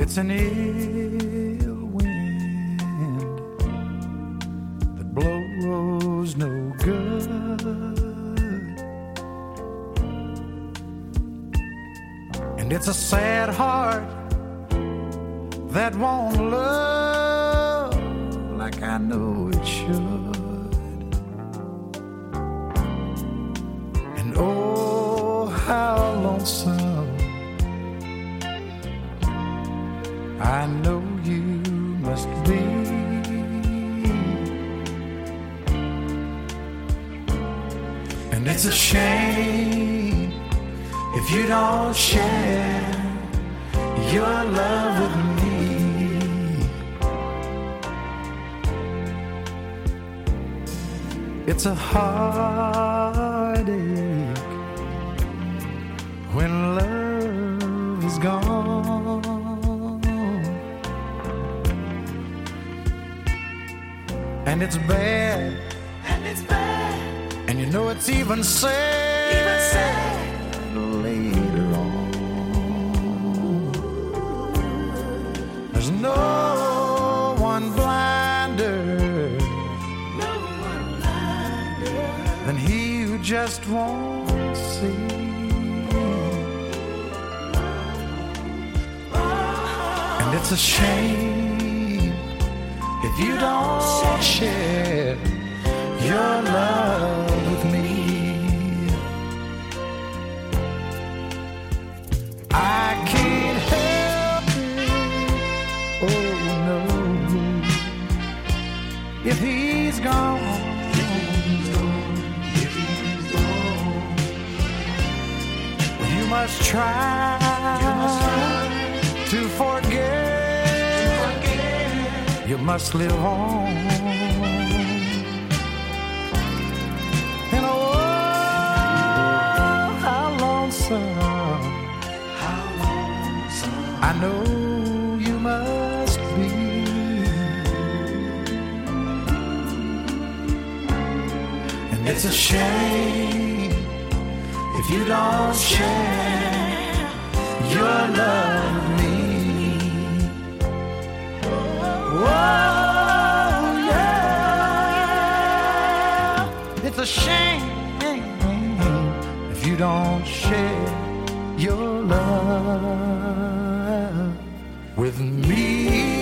It's an ill wind that blows no good, and it's a sad heart that won't love like I know it should. And oh, how lonesome I know you must be. And it's a shame if you don't share your love with me. It's a heartache when love is gone, and it's bad, and you know it's even sad, later on. There's no one blinder than he who just won't see. And it's a shame if you don't share your love with me. I can't help it, oh no, if he's gone. You must try to forget. You must live on. And oh, how lonesome I know you must be. And it's a shame if you don't share your love with me. Oh, yeah. It's a shame if you don't share your love with me.